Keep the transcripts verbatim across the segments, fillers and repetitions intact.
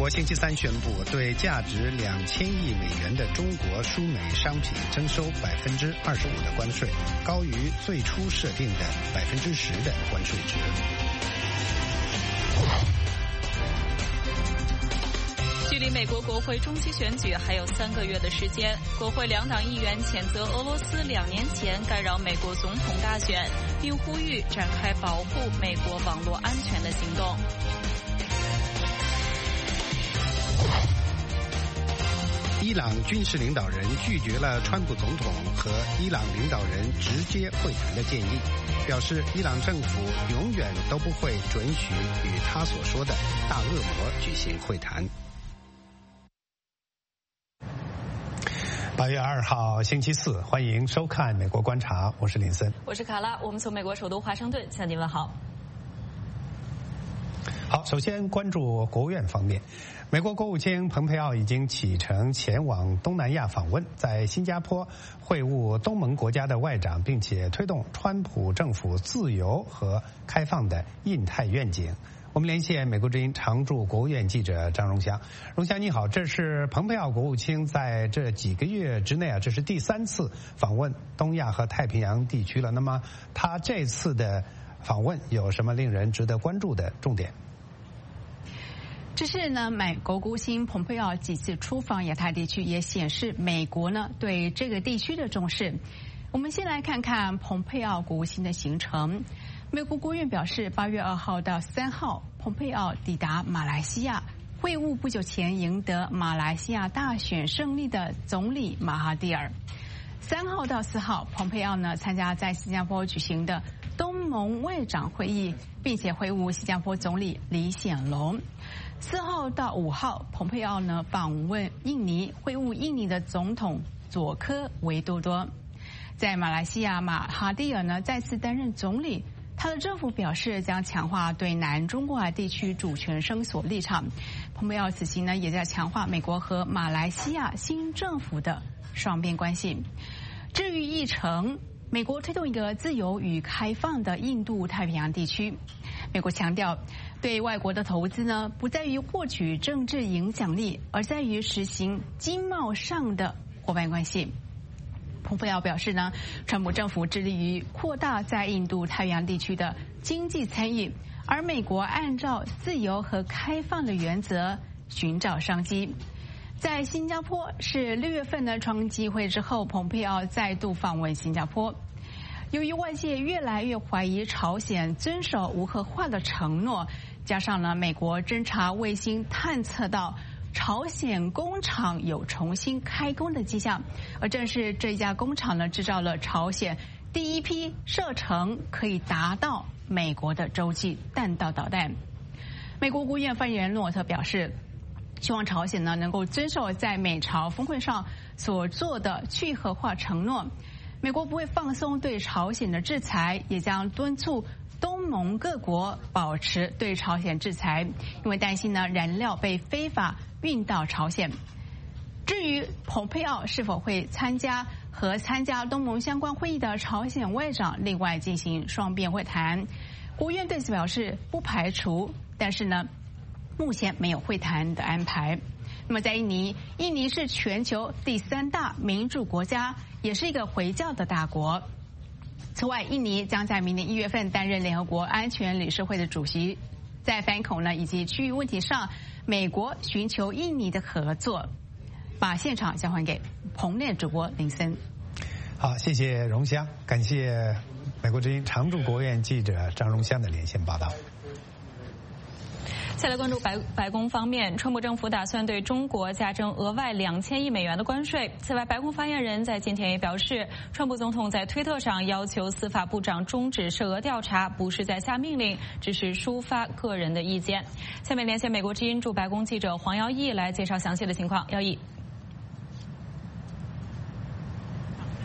国星期三宣布，对价值两千亿美元的中国输美商品征收百分之二十五的关税，高于最初设定的百分之十的关税值。 距离美国国会中期选举还有三个月的时间，国会两党议员谴责俄罗斯两年前干扰美国总统大选，并呼吁展开保护美国网络安全的行动。 伊朗军事领导人拒绝了川普总统和伊朗领导人直接会谈的建议，表示伊朗政府永远都不会准许与他所说的大恶魔举行会谈。八月二号星期四，欢迎收看《美国观察》，我是林森， 我是卡拉，我们从美国首都华盛顿向您问好。 好，首先关注国务院方面，美国国务卿蓬佩奥已经启程前往东南亚访问，在新加坡会晤东盟国家的外长，并且推动川普政府自由和开放的印太愿景。我们连线美国之音常驻国务院记者张荣祥。荣祥你好，这是蓬佩奥国务卿在这几个月之内啊，这是第三次访问东亚和太平洋地区了。那么他这次的访问有什么令人值得关注的重点？ 这是呢，美国国务卿蓬佩奥几次出访亚太地区，也显示美国呢对这个地区的重视。我们先来看看蓬佩奥国务卿的行程。美国国务院表示，八月二号到三号，蓬佩奥抵达马来西亚，会晤不久前赢得马来西亚大选胜利的总理马哈蒂尔。三号到四号，蓬佩奥呢参加在新加坡举行的东盟外长会议，并且会晤新加坡总理李显龙。四号到五号，蓬佩奥呢访问印尼，会晤印尼的总统佐科维多多。在马来西亚，马哈蒂尔呢再次担任总理，他的政府表示将强化对南中国海地区主权声索立场。蓬佩奥此行呢也在强化美国和马来西亚新政府的双边关系。至于议程，美国推动一个自由与开放的印度太平洋地区。美国强调，对外国的投资呢，不在于获取政治影响力，而在于实行经贸上的伙伴关系。蓬佩奥表示呢，川普政府致力于扩大在印度太平洋地区的经济参与，而美国按照自由和开放的原则寻找商机。在新加坡是六月份的川机会之后，蓬佩奥再度访问新加坡。由于外界越来越怀疑朝鲜遵守无核化的承诺，加上呢美国侦察卫星探测到朝鲜工厂有重新开工的迹象，而正是这一家工厂呢制造了朝鲜第一批射程可以达到美国的洲际弹道导弹。美国国务院发言人诺特表示，希望朝鲜呢能够遵守在美朝峰会上所做的去核化承诺。美国不会放松对朝鲜的制裁，也将敦促东盟各国保持对朝鲜制裁，因为担心呢燃料被非法运到朝鲜。至于蓬佩奥是否会参加和参加东盟相关会议的朝鲜外长另外进行双边会谈，国务院对此表示不排除，但是呢目前没有会谈的安排。那么在印尼，印尼是全球第三大民主国家，也是一个回教的大国。此外，印尼将在明年一月份担任联合国安全理事会的主席。在反恐呢以及区域问题上，美国寻求印尼的合作。把现场交还给棚内主播林森。 好，谢谢荣香，感谢美国之音常驻国务院记者张荣香的连线报道。 再来关注白白宫方面，川普政府打算对中国加征额外两千亿美元的关税。此外，白宫发言人在今天也表示，川普总统在推特上要求司法部长终止涉俄调查，不是在下命令，只是抒发个人的意见。下面连线美国之音驻白宫记者黄耀义来介绍详细的情况。耀义。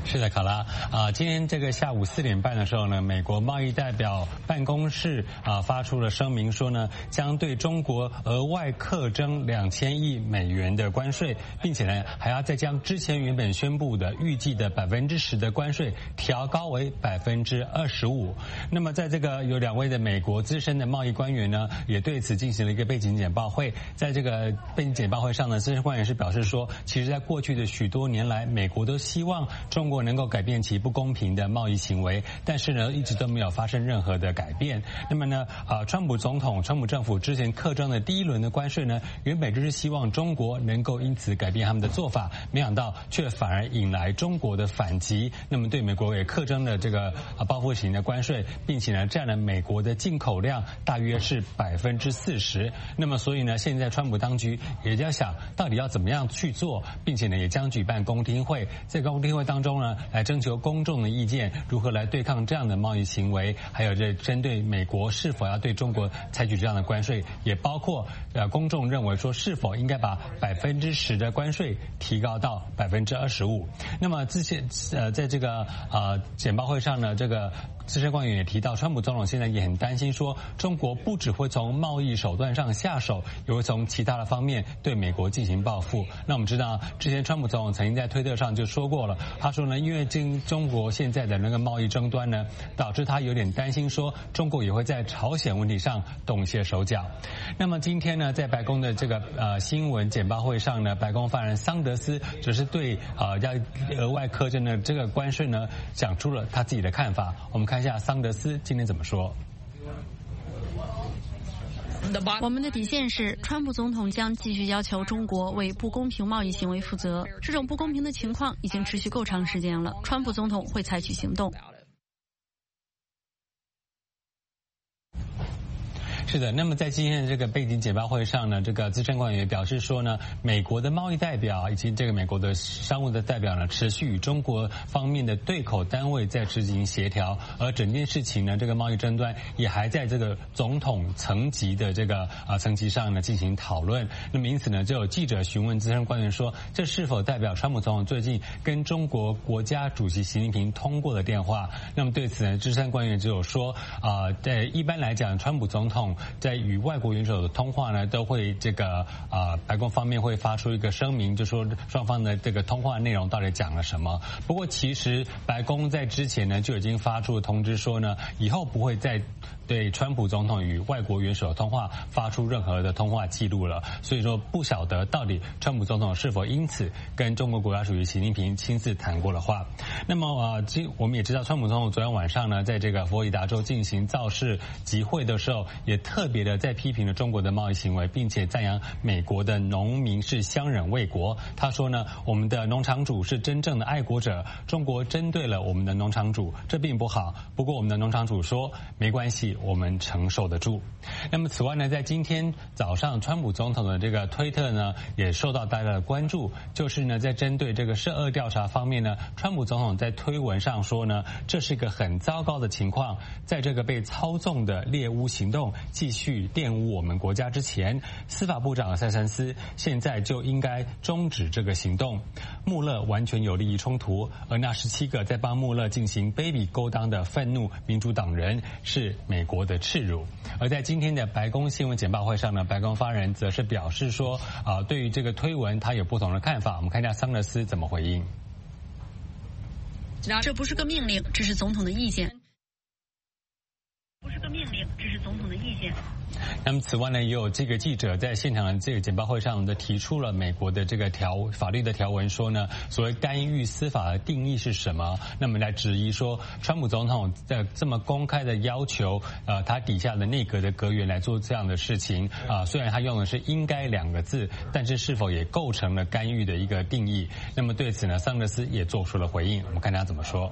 是的，卡拉啊，今天这个下午四点半的时候呢，美国贸易代表办公室啊发出了声明说呢，将对中国额外课征两千亿美元的关税，并且呢还要再将之前原本宣布的预计的百分之十的关税调高为百分之二十五。那么在这个有两位的美国资深的贸易官员呢，也对此进行了一个背景简报会。在这个背景简报会上呢，资深官员是表示说，其实在过去的许多年来，美国都希望中国能够改变其不公平的贸易行为，但是呢，一直都没有发生任何的改变。那么呢，啊，川普总统、川普政府之前课征的第一轮的关税呢，原本就是希望中国能够因此改变他们的做法，没想到却反而引来中国的反击。那么对美国也课征了这个啊报复型的关税，并且呢，占了美国的进口量大约是百分之四十。那么所以呢，现在川普当局也在想，到底要怎么样去做，并且呢，也将举办公听会，在公听会当中呢，来征求公众的意见，如何来对抗这样的贸易行为，还有这针对美国是否要对中国采取这样的关税，也包括呃公众认为说是否应该把百分之十的关税提高到百分之二十五。那么之前呃在这个呃简报会上呢，这个资深官员也提到，川普总统现在也很担心说，中国不只会从贸易手段上下手，也会从其他的方面对美国进行报复。那我们知道，之前川普总统曾经在推特上就说过了，他说呢，因为经中国现在的那个贸易争端呢，导致他有点担心说，中国也会在朝鲜问题上动一些手脚。那么今天呢，在白宫的这个呃新闻简报会上呢，白宫发言人桑德斯只是对呃要额外课征的这个关税呢，讲出了他自己的看法。我们看一下桑德斯今天怎么说。 我们的底线是，川普总统将继续要求中国为不公平贸易行为负责。这种不公平的情况已经持续够长时间了，川普总统会采取行动。 是的，那么在今天的这个背景简报会上呢，这个资深官员表示说呢，美国的贸易代表以及这个美国的商务的代表呢，持续与中国方面的对口单位在进行协调，而整件事情呢，这个贸易争端也还在这个总统层级的这个啊层级上呢进行讨论。那么因此呢，就有记者询问资深官员说，这是否代表川普总统最近跟中国国家主席习近平通过的电话？那么对此呢，资深官员只有说啊，在一般来讲，川普总统在与外国元首的通话呢，都会这个啊、呃，白宫方面会发出一个声明，就说双方的这个通话内容到底讲了什么。不过其实白宫在之前呢就已经发出通知说呢，以后不会再对川普总统与外国元首的通话发出任何的通话记录了。所以说不晓得到底川普总统是否因此跟中国国家主席习近平亲自谈过了话。那么啊，呃，我们也知道川普总统昨天晚上呢，在这个佛罗里达州进行造势集会的时候，也特别的在批评了中国的贸易行为，并且赞扬美国的农民是相忍为国。他说呢，我们的农场主是真正的爱国者，中国针对了我们的农场主，这并不好。不过我们的农场主说没关系，我们承受得住。那么此外呢，在今天早上，川普总统的这个推特呢也受到大家的关注，就是呢在针对这个涉俄调查方面呢，川普总统在推文上说呢，这是一个很糟糕的情况，在这个被操纵的猎巫行动继续玷污我们国家之前，司法部长塞申斯现在就应该终止这个行动。穆勒完全有利益冲突，而那十七个在帮穆勒进行卑鄙勾当的愤怒民主党人是美国的耻辱。而在今天的白宫新闻简报会上呢，白宫发言人则是表示说，啊、呃，对于这个推文他有不同的看法。我们看一下桑德斯怎么回应。 这不是个命令，这是总统的意见。不是个命令，这是总统的意见。 那么此外呢，也有这个记者在现场的这个简报会上的提出了美国的这个条法律的条文，说呢，所谓干预司法的定义是什么？那么来质疑说，川普总统在这么公开的要求，呃，他底下的内阁的阁员来做这样的事情啊、呃，虽然他用的是应该两个字，但是是否也构成了干预的一个定义？那么对此呢，桑德斯也做出了回应，我们看他怎么说。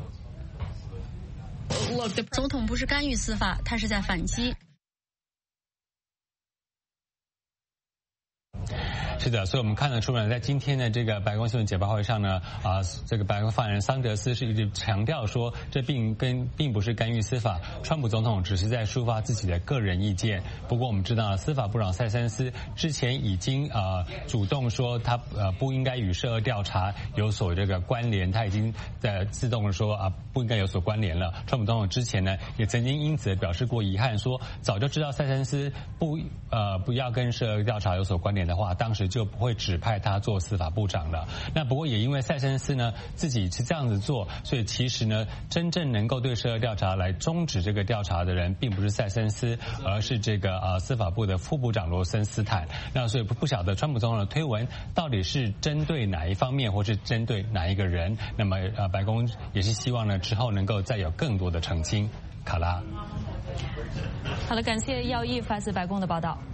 总统不是干预司法，他是在反击。 是的，所以我们看得出来，在今天的这个白宫新闻简报会上呢，啊，这个白宫发言人桑德斯是一直强调说，这并跟并不是干预司法，川普总统只是在抒发自己的个人意见。不过我们知道，司法部长塞森斯之前已经呃主动说他呃不应该与涉恶调查有所这个关联，他已经在自动说啊不应该有所关联了。川普总统之前呢也曾经因此表示过遗憾，说早就知道塞森斯不呃不要跟涉恶调查有所关联的话，当时就不会指派他做司法部长了。那不过也因为塞森斯呢自己是这样子做，所以其实呢真正能够对涉恶调查来终止这个调查的人，并不是塞森斯，而是这个呃司法部的副部长罗森斯坦。那所以不晓得川普总统的推文到底是针对哪一方面，或是针对哪一个人。那么呃白宫也是希望呢之后能够再有更多的澄清。卡拉， 好了，感谢耀毅发自白宫的报道。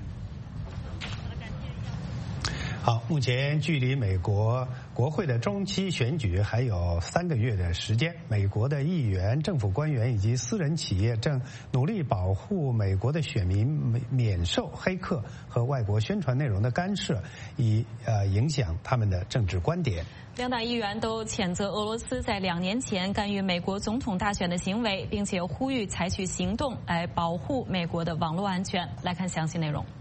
好，目前距离美国国会的中期选举还有三个月的时间，美国的议员、政府官员以及私人企业正努力保护美国的选民免受黑客和外国宣传内容的干涉，以呃影响他们的政治观点。 两党议员都谴责俄罗斯在两年前干预美国总统大选的行为，并且呼吁采取行动来保护美国的网络安全。来看详细内容。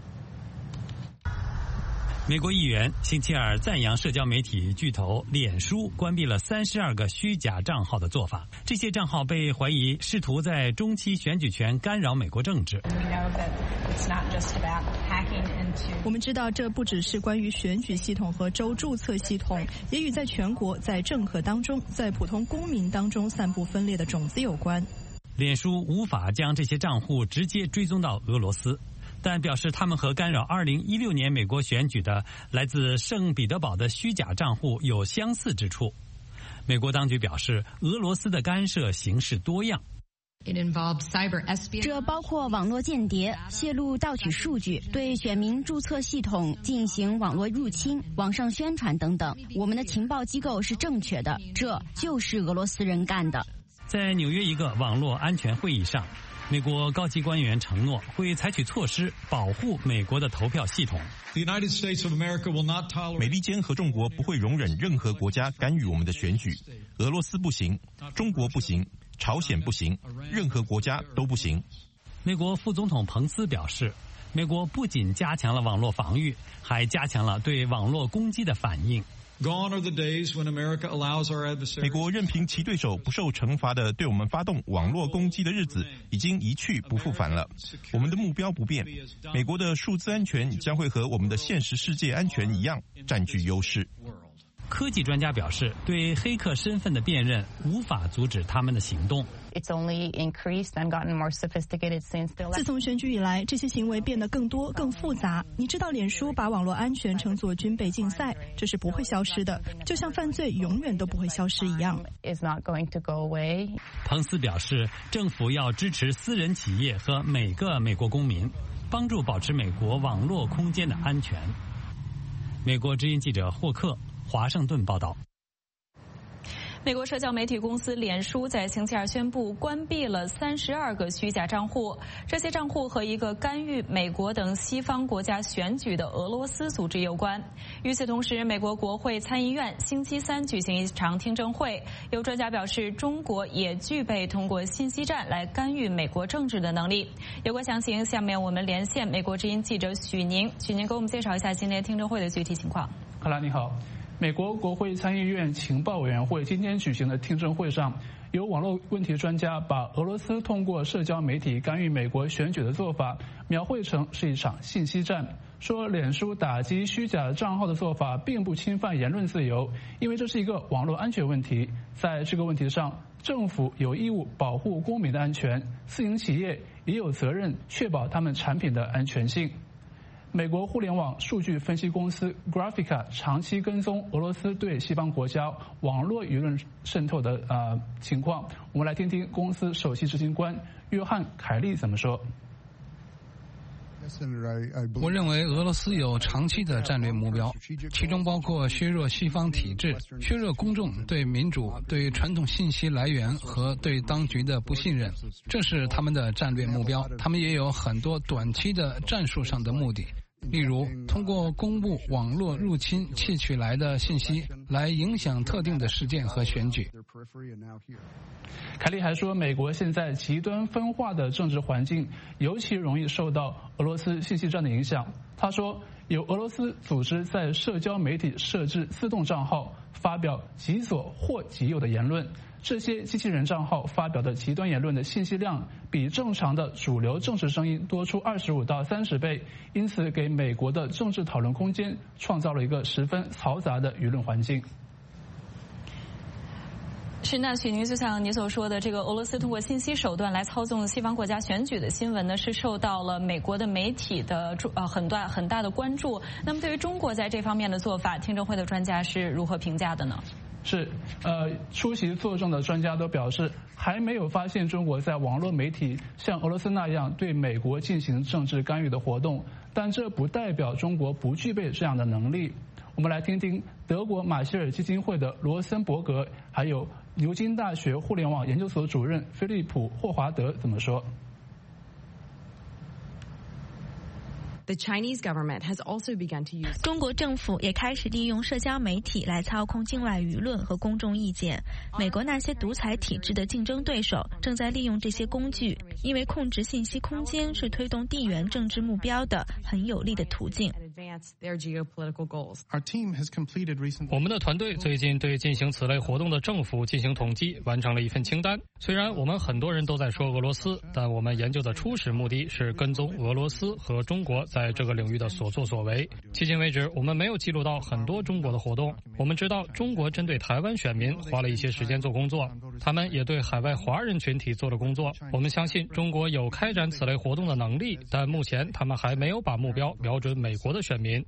美国议员星期二赞扬社交媒体巨头脸书关闭了三十二个虚假账号的做法，这些账号被怀疑试图在中期选举权干扰美国政治。 我们知道这不只是关于选举系统和州注册系统，也与在全国、在政客当中、在普通公民当中散布分裂的种子有关。 脸书无法将这些账户直接追踪到俄罗斯，但表示他们和干扰二零一六年美国选举的来自圣彼得堡的虚假账户有相似之处。美国当局表示，俄罗斯的干涉形式多样。 这包括网络间谍、泄露盗取数据、对选民注册系统进行网络入侵、网上宣传等等。我们的情报机构是正确的，这就是俄罗斯人干的。 在纽约一个网络安全会议上，美国高级官员承诺会采取措施保护美国的投票系统。 美利坚合众国不会容忍任何国家干预我们的选举，俄罗斯不行，中国不行，朝鲜不行，任何国家都不行。 美国副总统彭斯表示，美国不仅加强了网络防御，还加强了对网络攻击的反应。 美国任凭其对手不受惩罚的对我们发动网络攻击的日子已经一去不复返了。我们的目标不变，美国的数字安全将会和我们的现实世界安全一样占据优势。 科技专家表示，对黑客身份的辨认无法阻止他们的行动。 自从选举以来，这些行为变得更多、更复杂。你知道，脸书把网络安全称作军备竞赛，这是不会消失的，就像犯罪永远都不会消失一样。 彭斯表示，政府要支持私人企业和每个美国公民，帮助保持美国网络空间的安全。美国之音记者霍克，华盛顿报道。 美国社交媒体公司脸书在星期二宣布关闭了三十二个虚假账户，这些账户和一个干预美国等西方国家选举的俄罗斯组织有关。与此同时，美国国会参议院星期三举行一场听证会，有专家表示，中国也具备通过信息战来干预美国政治的能力。有关详情，下面我们连线美国之音记者许宁，许宁给我们介绍一下今天听证会的具体情况。 好了，你好。美国国会参议院情报委员会今天举行的听证会上，有网络问题专家把俄罗斯通过社交媒体干预美国选举的做法描绘成是一场信息战，说脸书打击虚假账号的做法并不侵犯言论自由，因为这是一个网络安全问题。在这个问题上，政府有义务保护公民的安全，私营企业也有责任确保他们产品的安全性。美国互联网数据分析公司 Graphica 长期跟踪俄罗斯对西方国家网络舆论渗透的呃情况。我们来听听公司首席执行官约翰·凯利怎么说。 我认为俄罗斯有长期的战略目标，其中包括削弱西方体制、削弱公众对民主、对传统信息来源和对当局的不信任，这是他们的战略目标。他们也有很多短期的战术上的目的， 例如通过公布网络入侵窃取来的信息来影响特定的事件和选举。 凯利还说，美国现在极端分化的政治环境尤其容易受到俄罗斯信息战的影响。他说，有俄罗斯组织在社交媒体设置自动账号，发表极左或极右的言论。这些机器人账号发表的极端言论的信息量比正常的主流政治声音多出二十五到三十倍，因此给美国的政治讨论空间创造了一个十分嘈杂的舆论环境。 是，那许宁，就像你所说的，这个俄罗斯通过信息手段来操纵西方国家选举的新闻呢，是受到了美国的媒体的呃很大很大的关注。那么，对于中国在这方面的做法，听证会的专家是如何评价的呢？ 是，呃，出席作证的专家都表示，还没有发现中国在网络媒体像俄罗斯那样对美国进行政治干预的活动，但这不代表中国不具备这样的能力。我们来听听德国马歇尔基金会的罗森伯格，还有牛津大学互联网研究所主任菲利普·霍华德怎么说。 中国政府也开始利用社交媒体来操控境外舆论和公众意见。美国那些独裁体制的竞争对手正在利用这些工具，因为控制信息空间是推动地缘政治目标的很有力的途径。 我们的团队最近对进行此类活动的政府进行统计，完成了一份清单。虽然我们很多人都在说俄罗斯，但我们研究的初始目的是跟踪俄罗斯和中国在这个领域的所作所为。迄今为止，我们没有记录到很多中国的活动。我们知道中国针对台湾选民花了一些时间做工作，他们也对海外华人群体做了工作。我们相信中国有开展此类活动的能力，但目前他们还没有把目标瞄准美国的选民。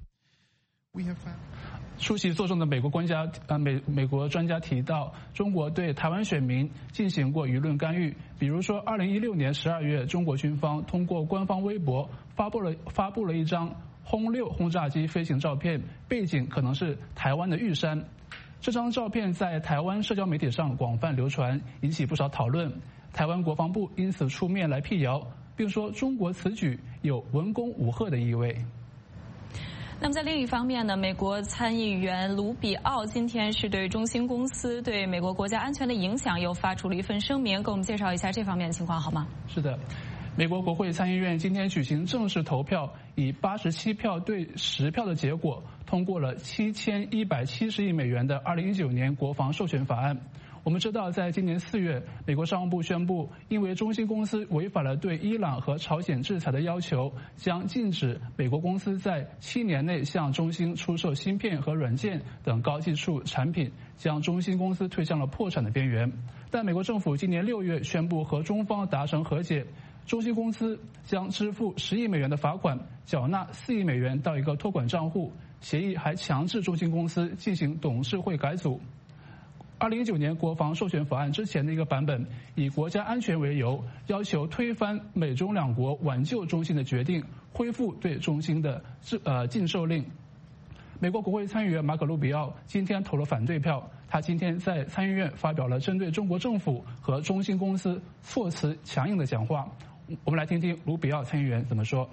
出席作证的美国专家呃美美国专家提到，中国对台湾选民进行过舆论干预。比如说，二零一六年十二月，中国军方通过官方微博发布了发布了一张轰六轰炸机飞行照片，背景可能是台湾的玉山。这张照片在台湾社交媒体上广泛流传，引起不少讨论。台湾国防部因此出面来辟谣，并说中国此举有文攻武吓的意味。 那么在另一方面呢，美国参议员卢比奥今天是对中兴公司对美国国家安全的影响又发出了一份声明，给我们介绍一下这方面的情况好吗？ 是的，美国国会参议院今天举行正式投票，以八十七票对十票的结果通过了七千一百七十亿美元的二零一九年国防授权法案。我们知道，在今年四月，美国商务部宣布，因为中兴公司违反了对伊朗和朝鲜制裁的要求，将禁止美国公司在七年内向中兴出售芯片和软件等高技术产品，将中兴公司推向了破产的边缘。但美国政府今年六月宣布和中方达成和解，中兴公司将支付十亿美元的罚款，缴纳四亿美元到一个托管账户。协议还强制中兴公司进行董事会改组。二零一九年国防授权法案之前的一个版本，以国家安全为由，要求推翻美中两国挽救中兴的决定，恢复对中兴的呃禁售令。美国国会参议员马可·路比奥今天投了反对票，他今天在参议院发表了针对中国政府和中兴公司措辞强硬的讲话。我们来听听卢比奥参议员怎么说。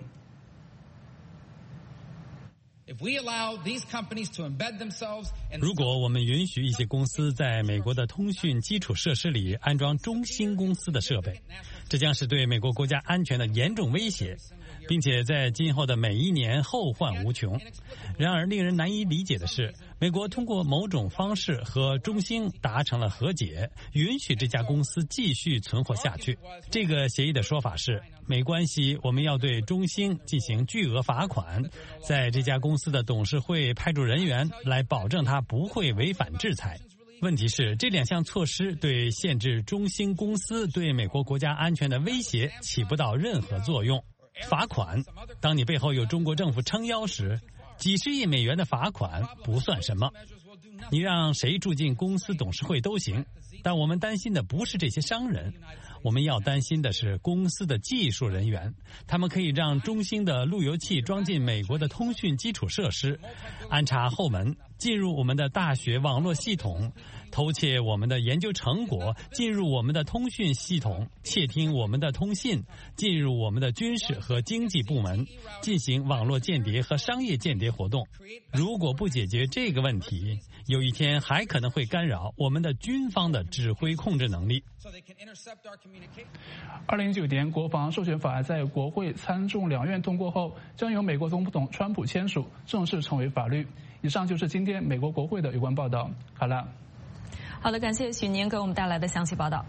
如果我们允许一些公司在美国的通讯基础设施里安装中兴公司的设备，这将是对美国国家安全的严重威胁，并且在今后的每一年后患无穷。然而，令人难以理解的是，美国通过某种方式和中兴达成了和解，允许这家公司继续存活下去。这个协议的说法是，没关系，我们要对中兴进行巨额罚款，在这家公司的董事会派驻人员来保证他不会违反制裁。问题是，这两项措施对限制中兴公司对美国国家安全的威胁起不到任何作用。罚款，当你背后有中国政府撑腰时，几十亿美元的罚款不算什么。你让谁住进公司董事会都行， 但我们担心的不是这些商人，我们要担心的是公司的技术人员，他们可以让中兴的路由器装进美国的通讯基础设施，安插后门，进入我们的大学网络系统，偷窃我们的研究成果，进入我们的通讯系统，窃听我们的通信，进入我们的军事和经济部门，进行网络间谍和商业间谍活动。如果不解决这个问题，有一天还可能会干扰我们的军方的指挥控制能力。 二零一九年国防授权法案在国会参众两院通过后，将由美国总统川普签署，正式成为法律。以上就是今天美国国会的有关报道。好了， 好的，感谢许宁给我们带来的详细报道。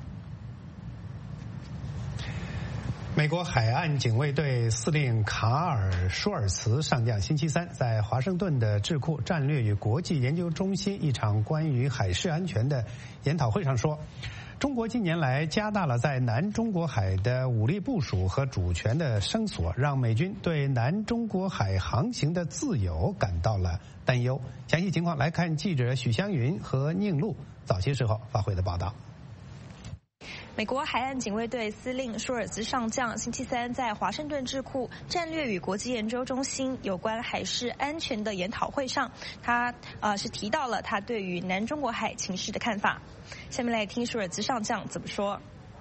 美国海岸警卫队司令卡尔·舒尔茨上将星期三在华盛顿的智库战略与国际研究中心一场关于海事安全的研讨会上说，中国近年来加大了在南中国海的武力部署和主权的声索，让美军对南中国海航行的自由感到了担忧。详细情况来看记者许湘云和宁路早些时候发回的报道。 美国海岸警卫队司令舒尔茨上将星期三在华盛顿智库战略与国际研究中心有关海事安全的研讨会上，他呃是提到了他对于南中国海情势的看法。下面来听舒尔茨上将怎么说。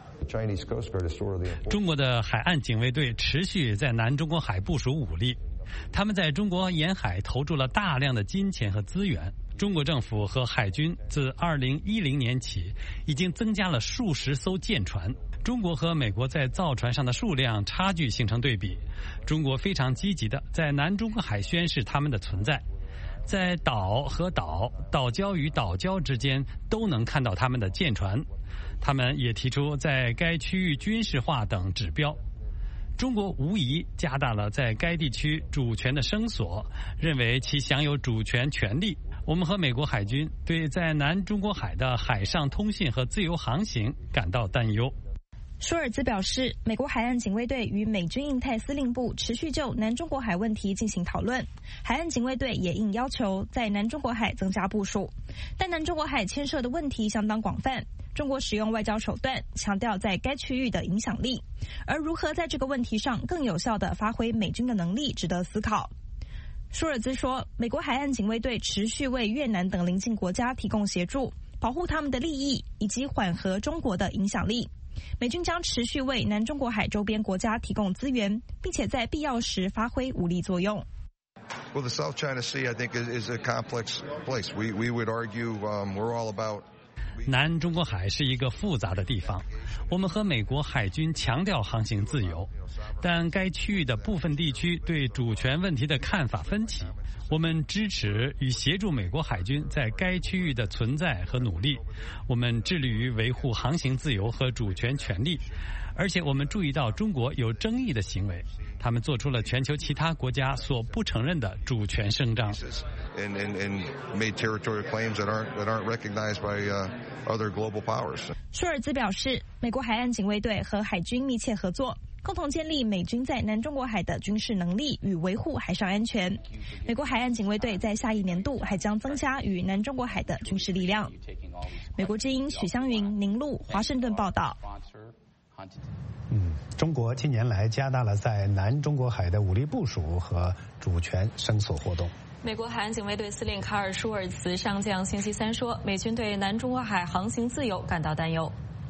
中国的海岸警卫队持续在南中国海部署武力，他们在中国沿海投注了大量的金钱和资源。中国政府和海军自二零一零年起已经增加了数十艘舰船。中国和美国在造船上的数量差距形成对比。中国非常积极地在南中国海宣示他们的存在，在岛和岛、岛礁与岛礁之间都能看到他们的舰船。他们也提出在该区域军事化等指标。中国无疑加大了在该地区主权的声索，认为其享有主权权利。我们和美国海军对在南中国海的海上通信和自由航行感到担忧。 舒尔茨表示，美国海岸警卫队与美军印太司令部持续就南中国海问题进行讨论，海岸警卫队也应要求在南中国海增加部署。但南中国海牵涉的问题相当广泛，中国使用外交手段强调在该区域的影响力，而如何在这个问题上更有效地发挥美军的能力值得思考。舒尔兹说，美国海岸警卫队持续为越南等邻近国家提供协助，保护他们的利益以及缓和中国的影响力。美军将持续为南中国海周边国家提供资源，并且在必要时发挥武力作用。 Well, the South China Sea, I think, is, is a complex place. We we would argue um, we're all about. 南中国海是一个复杂的地方，我们和美国海军强调航行自由，但该区域的部分地区对主权问题的看法分歧。我们支持与协助美国海军在该区域的存在和努力，我们致力于维护航行自由和主权权利，而且我们注意到中国有争议的行为，他们做出了全球其他国家所不承认的主权声张。 And, and, and made territorial claims that aren't that aren't recognized by uh, other global powers. 舒尔兹表示，美国海岸警卫队和海军密切合作，共同建立美军在南中国海的军事能力与维护海上安全。美国海岸警卫队在下一年度还将增加与南中国海的军事力量。美国之音许湘云、宁路华盛顿报道。 嗯，中国近年来加大了在南中国海的武力部署和主权声索活动。 美国海岸警卫队司令卡尔·舒尔茨上将星期三说，美军对南中国海航行自由感到担忧。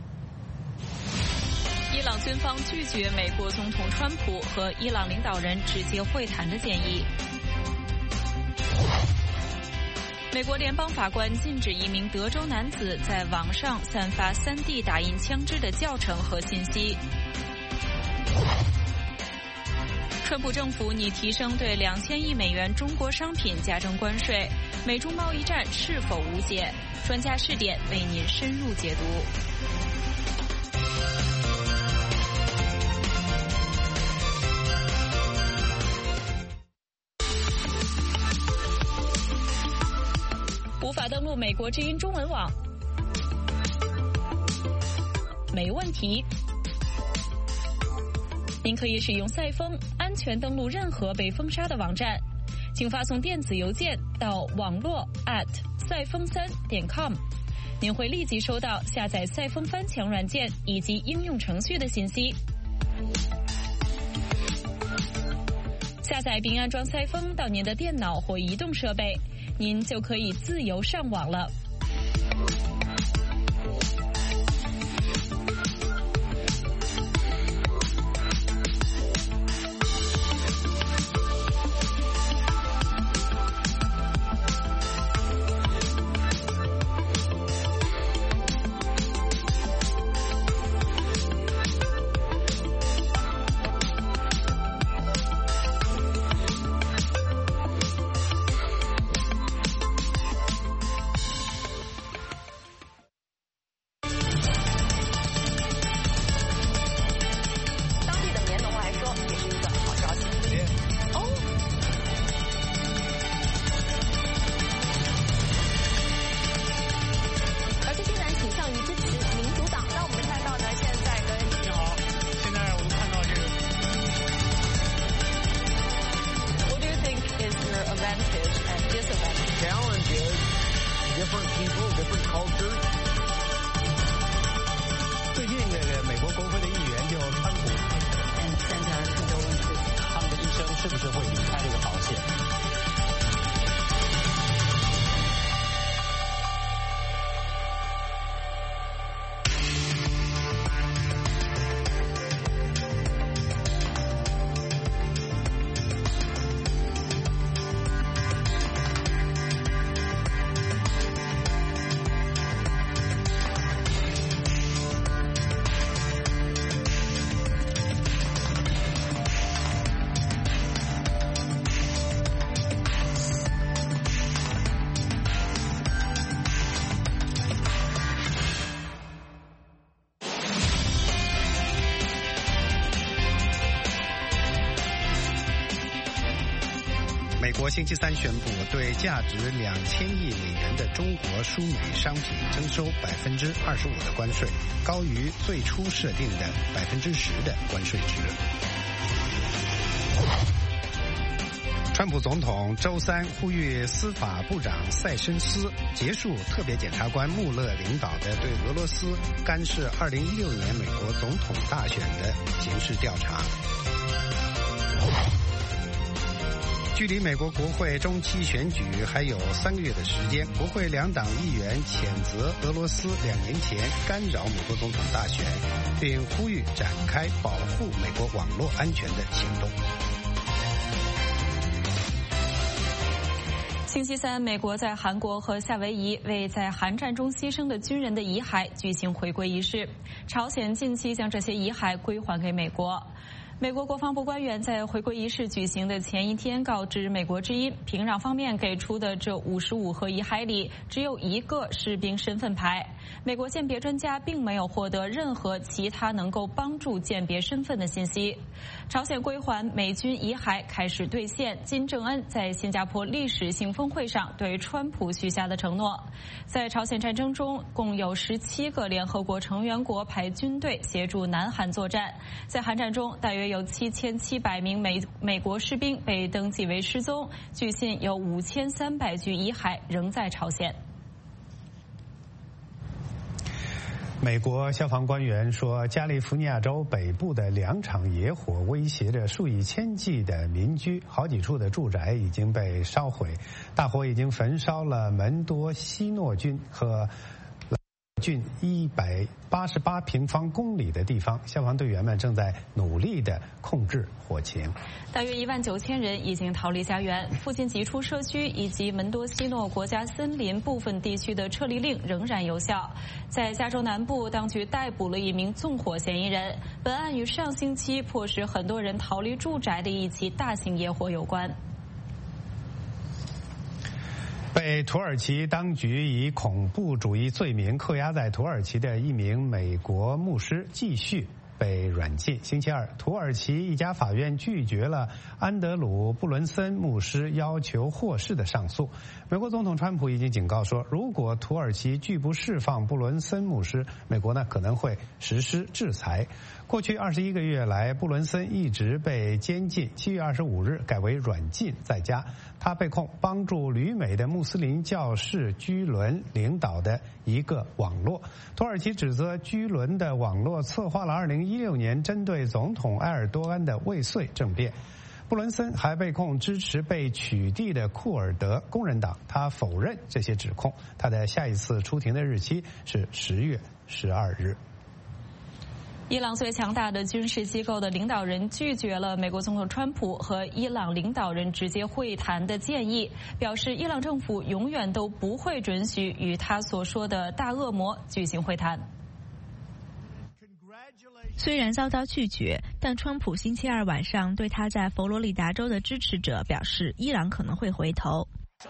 伊朗军方拒绝美国总统川普和伊朗领导人直接会谈的建议。美国联邦法官禁止一名德州男子在网上散发 三 D 打印枪支的教程和信息。川普政府拟提升对两千亿美元中国商品加征关税，美中贸易战是否无解？专家视点为您深入解读。无法登录美国之音中文网？没问题。您可以使用赛风安全登录任何被封杀的网站，请发送电子邮件到网络 at 赛风三点 com， 您会立即收到下载赛风翻墙软件以及应用程序的信息。下载并安装赛风到您的电脑或移动设备，您就可以自由上网了。 最近这个美国国会的议员就川普，他们的一生是不是会离开这个保险？美国星期三宣布，对价值两千亿美元的中国输美商品征收百分之二十五的关税，高于最初设定的百分之十的关税值。川普总统周三呼吁司法部长塞申斯结束特别检察官穆勒领导的对俄罗斯干涉二零一六年美国总统大选的刑事调查。距离美国国会中期选举还有三个月的时间，国会两党议员谴责俄罗斯两年前干扰美国总统大选，并呼吁展开保护美国网络安全的行动。 星期三，美国在韩国和夏威夷为在韩战中牺牲的军人的遗骸举行回归仪式，朝鲜近期将这些遗骸归还给美国。美国国防部官员在回归仪式举行的前一天告知美国之音，平壤方面给出的这五十五盒遗骸里只有一个士兵身份牌。美国鉴别专家并没有获得任何其他能够帮助鉴别身份的信息。朝鲜归还美军遗骸开始兑现金正恩在新加坡历史性峰会上对川普许下的承诺。在朝鲜战争中，共有十七个联合国成员国派军队协助南韩作战。在韩战中，大约有七千七百名美美国士兵被登记为失踪，据信有五千三百具遗骸仍在朝鲜。 美国消防官员说，加利福尼亚州北部的两场野火威胁着数以千计的民居，好几处的住宅已经被烧毁。大火已经焚烧了门多西诺郡和郡一百八十八平方公里的地方，消防队员们正在努力地控制火情。 大约一万九千人已经逃离家园，附近几处社区以及门多西诺国家森林部分地区的撤离令仍然有效。在加州南部，当局逮捕了一名纵火嫌疑人，本案与上星期迫使很多人逃离住宅的一起大型野火有关。 被土耳其当局以恐怖主义罪名扣押在土耳其的一名美国牧师继续被软禁。星期二，土耳其一家法院拒绝了安德鲁·布伦森牧师要求获释的上诉。美国总统川普已经警告说，如果土耳其拒不释放布伦森牧师，美国呢可能会实施制裁。过去二十一个月来，布伦森一直被监禁，七月二十五日改为软禁在家。他被控帮助旅美的穆斯林教士居伦领导的一个网络。土耳其指责居伦的网络策划了二零一六年针对总统埃尔多安的未遂政变。布伦森还被控支持被取缔的库尔德工人党，他否认这些指控。他的下一次出庭的日期是十月十二日。 伊朗最强大的军事机构的领导人拒绝了美国总统川普和伊朗领导人直接会谈的建议，表示伊朗政府永远都不会准许与他所说的大恶魔举行会谈。 虽然遭到拒绝，但川普星期二晚上对他在佛罗里达州的支持者表示，伊朗可能会回头。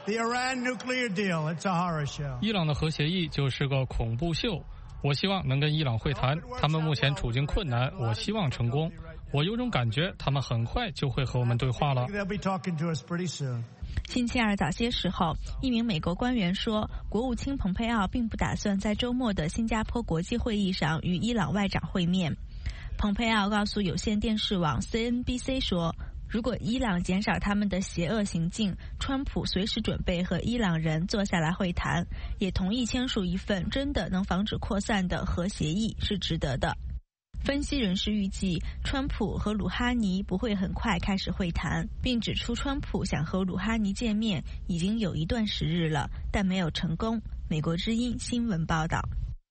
伊朗的核协议就是个恐怖秀。我希望能跟伊朗会谈，他们目前处境困难，我希望成功。我有种感觉，他们很快就会和我们对话了。 星期二早些时候，一名美国官员说，国务卿蓬佩奥并不打算在周末的新加坡国际会议上与伊朗外长会面。蓬佩奥告诉有线电视网 C N B C 说，如果伊朗减少他们的邪恶行径，川普随时准备和伊朗人坐下来会谈，也同意签署一份真的能防止扩散的核协议，是值得的。分析人士预计，川普和鲁哈尼不会很快开始会谈，并指出川普想和鲁哈尼见面已经有一段时日了，但没有成功。美国之音新闻报道。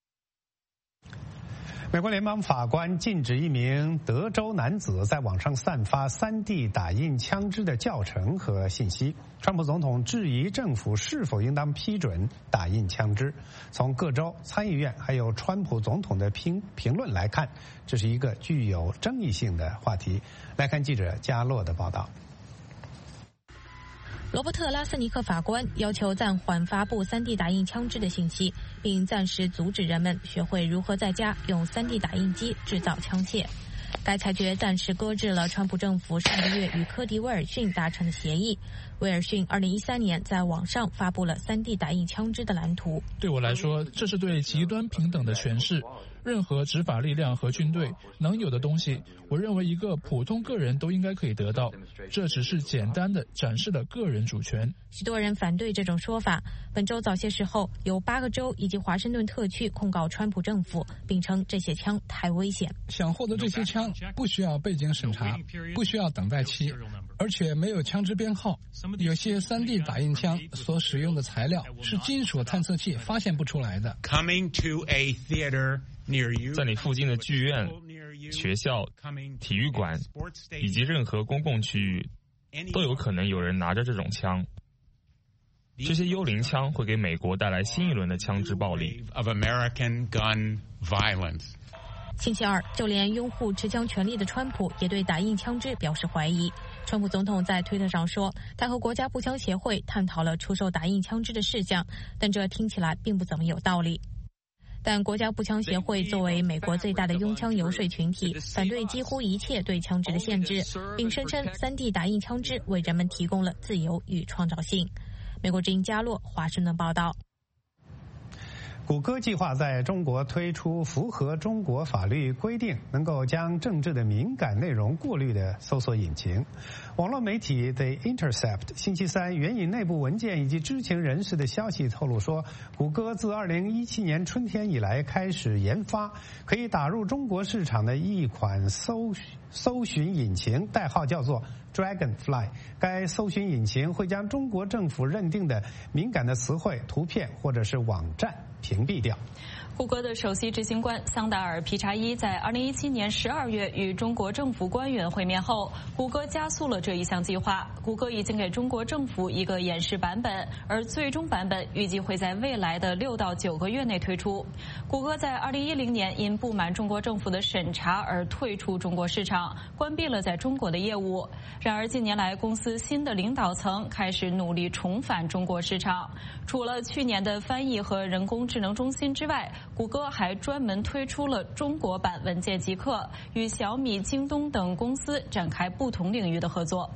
美国联邦法官禁止一名德州男子在网上散发 三 D 打印枪支的教程和信息。川普总统质疑政府是否应当批准打印枪支。从各州参议院还有川普总统的评评论来看，这是一个具有争议性的话题。来看记者加洛的报道。 罗伯特·拉斯尼克法官要求暂缓发布 三 D 打印枪支的信息，并暂时阻止人们学会如何在家用 三 D 打印机制造枪械。该裁决暂时搁置了川普政府上个月与科迪·威尔逊达成的协议。威尔逊二零一三年在网上发布了 三 D 打印枪支的蓝图。 对我来说，这是对极端平等的诠释。任何执法力量和军队能有的东西，我认为一个普通个人都应该可以得到。这只是简单的展示了个人主权。 许多人反对这种说法。本周早些时候，有八个州以及华盛顿特区控告川普政府，并称这些枪太危险。 想获得这些枪，不需要背景审查，不需要等待期，而且没有枪支编号。有些 三 D 打印枪所使用的材料是金属探测器发现不出来的。 在你附近的剧院、学校、体育馆以及任何公共区域，都有可能有人拿着这种枪。这些幽灵枪会给美国带来新一轮的枪支暴力。 星期二，就连拥护持枪权利的川普也对打印枪支表示怀疑。川普总统在推特上说，他和国家步枪协会探讨了出售打印枪支的事项，但这听起来并不怎么有道理。但国家步枪协会作为美国最大的拥枪游说群体，反对几乎一切对枪支的限制，并声称 三 D 打印枪支为人们提供了自由与创造性。美国之音加洛华盛顿报道。 谷歌计划在中国推出符合中国法律规定、能够将政治的敏感内容过滤的搜索引擎。网络媒体 The Intercept 星期三援引内部文件以及知情人士的消息透露说，谷歌自二零一七年春天以来开始研发可以打入中国市场的一款搜搜寻引擎，代号叫做 Dragonfly。 该搜寻引擎会将中国政府认定的敏感的词汇、图片或者是网站屏蔽掉。 谷歌的首席执行官桑达尔·皮查伊在二零一七年十二月与中国政府官员会面后，谷歌加速了这一项计划。谷歌已经给中国政府一个演示版本，而最终版本预计会在未来的六到九个月内推出。谷歌在二零一零年因不满中国政府的审查而退出中国市场，关闭了在中国的业务。然而近年来，公司新的领导层开始努力重返中国市场。除了去年的翻译和人工智能中心之外，谷歌还专门推出了中国版文件极客，与小米、京东等公司展开不同领域的合作。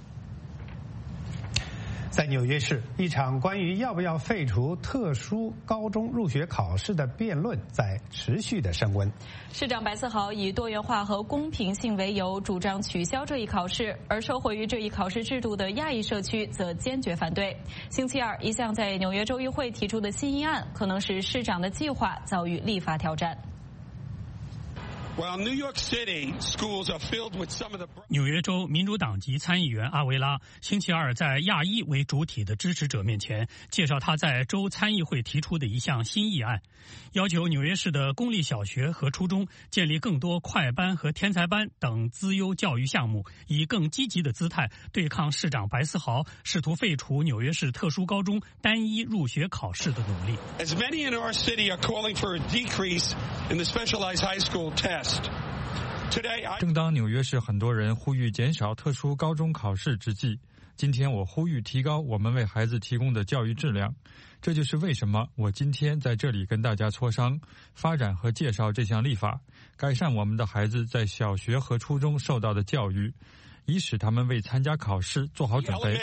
在纽约市，一场关于要不要废除特殊高中入学考试的辩论在持续的升温。 市长白思豪以多元化和公平性为由，主张取消这一考试，而受惠于这一考试制度的亚裔社区则坚决反对。星期二，一项在纽约州议会提出的新议案，可能使市长的计划遭遇立法挑战。 纽约州民主党籍参议员阿维拉星期二在亚裔为主体的支持者面前介绍他在州参议会提出的一项新议案，要求纽约市的公立小学和初中建立更多快班和天才班等资优教育项目，以更积极的姿态对抗市长白思豪试图废除纽约市特殊高中单一入学考试的努力。 As many in our city are calling for a decrease in the specialized high school test. 正当纽约市很多人呼吁减少特殊高中考试之际，今天我呼吁提高我们为孩子提供的教育质量。这就是为什么我今天在这里跟大家磋商、发展和介绍这项立法，改善我们的孩子在小学和初中受到的教育，以使他们为参加考试做好准备。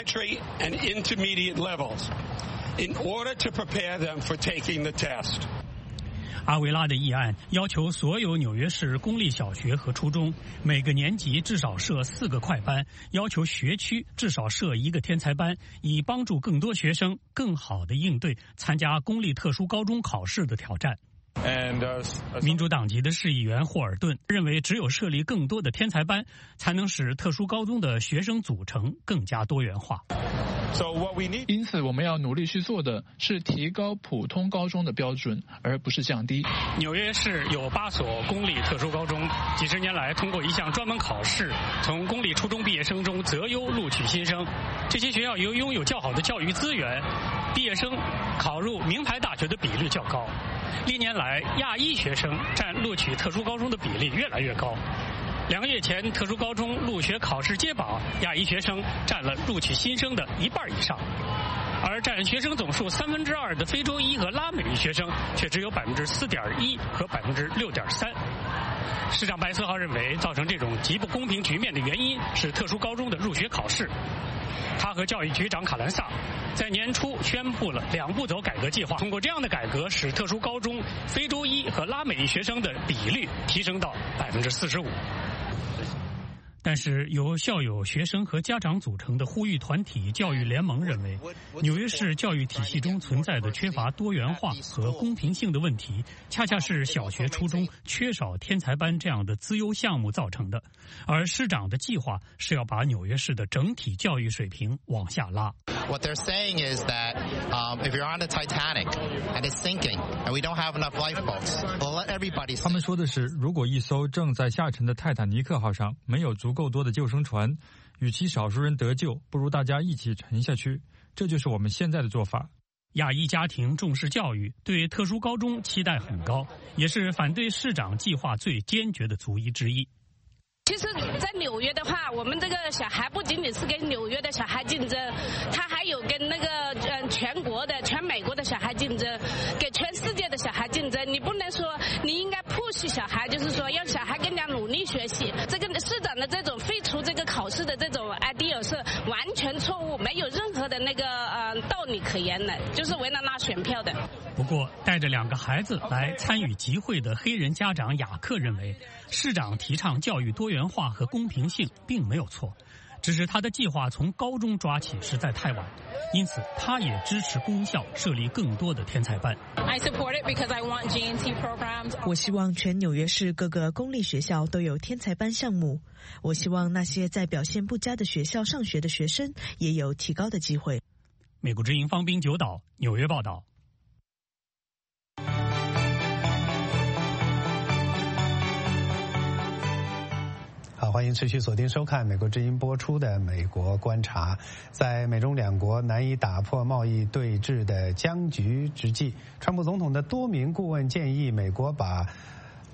阿维拉的议案要求所有纽约市公立小学和初中每个年级至少设四个快班，要求学区至少设一个天才班，以帮助更多学生更好地应对参加公立特殊高中考试的挑战。民主党籍的市议员霍尔顿认为，只有设立更多的天才班，才能使特殊高中的学生组成更加多元化。 因此，我们要努力去做的是提高普通高中的标准，而不是降低。 纽约市有八所公立特殊高中，几十年来通过一项专门考试，从公立初中毕业生中择优录取新生。这些学校由拥有较好的教育资源，毕业生考入名牌大学的比率较高。历年来，亚裔学生占录取特殊高中的比例越来越高。两个月前，特殊高中入学考试揭榜，亚裔学生占了录取新生的一半以上，而占学生总数三分之二的非洲裔和拉美裔学生却只有百分之四点一和百分之六点三。市长白思豪认为，造成这种极不公平局面的原因是特殊高中的入学考试。他和教育局长卡兰萨在年初宣布了两步走改革计划，通过这样的改革，使特殊高中非洲裔和拉美裔学生的比率提升到百分之四十五。 但是由校友、学生和家长组成的呼吁团体教育联盟认为，纽约市教育体系中存在的缺乏多元化和公平性的问题，恰恰是小学、初中缺少天才班这样的资优项目造成的。而市长的计划是要把纽约市的整体教育水平往下拉。 What they're saying is that um, if you're on the Titanic and it's sinking and we don't have enough lifeboats, we'll let everybody. 他们说的是，如果一艘正在下沉的泰坦尼克号上没有足够多的救生船，与其少数人得救，不如大家一起沉下去。这就是我们现在的做法。 亚裔家庭重视教育，对特殊高中期待很高，也是反对市长计划最坚决的族裔之一。 其实，在纽约的话，我们这个小孩不仅仅是跟纽约的小孩竞争，他还有跟那个嗯全国的、全美国的小孩竞争，给全世界的小孩竞争。你不能说你应该 push 小孩，就是说让小孩更加努力学习。这个市长的这种废除这个考试的这种 idea 是完全错误，没有任何的那个呃道理可言的，就是为了拉选票的。 不过，带着两个孩子来参与集会的黑人家长雅克认为，市长提倡教育多元化和公平性并没有错，只是他的计划从高中抓起实在太晚，因此他也支持公校设立更多的天才班。 我希望全纽约市各个公立学校都有天才班项目，我希望那些在表现不佳的学校上学的学生也有提高的机会。 美国之音方斌九岛纽约报道。 好，欢迎持续锁定收看美国之音播出的《美国观察》。在美中两国难以打破贸易对峙的僵局之际，川普总统的多名顾问建议美国把